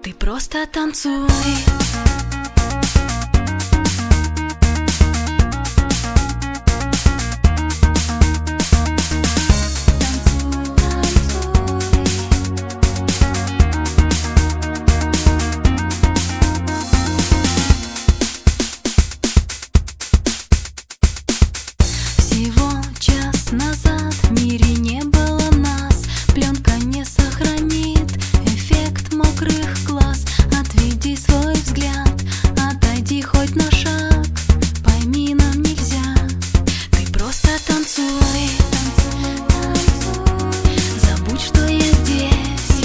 Ты просто танцуй. Всего час назад в мире не было нас. Пленка не сохранит эффект мокрых глаз. Отведи свой взгляд, отойди хоть на шаг. Пойми, нам нельзя. Ты просто танцуй. Забудь, что я здесь.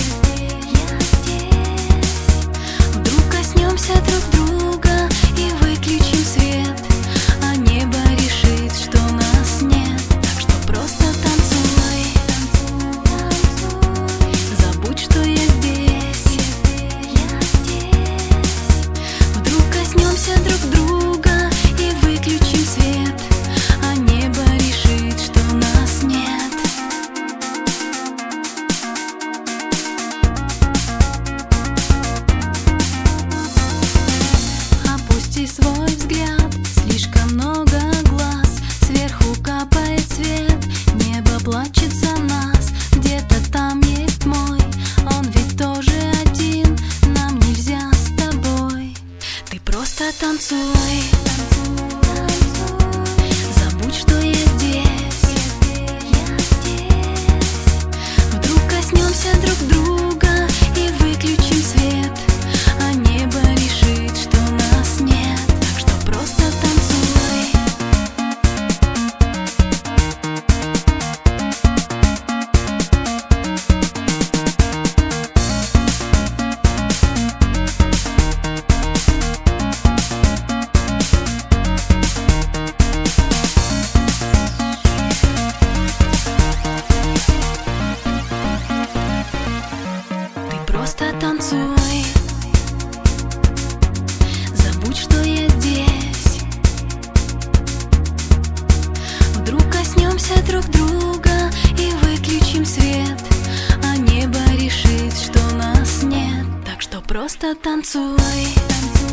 Вдруг коснемся друг друга и выключим свет, а небо решит, что нас нет. Так что просто танцуй. Забудь, что я здесь. Вдруг коснемся друг друга и выключим свет, а небо решит, что нас нет. Опусти свой взгляд, слишком много глаз. Сверху капает свет, небо плачет за нас. Где-то там есть мой, он ведь тоже один. Нам нельзя с тобой. Ты просто танцуй. Забудь, что я здесь. Вдруг коснемся друг друга и выключим свет, а небо решит, что нас нет. Так что просто танцуй. Ты просто танцуй. Забудь, что я здесь. Вдруг коснемся друг друга и выключим свет, а небо решит, что нас нет. Так что просто танцуй.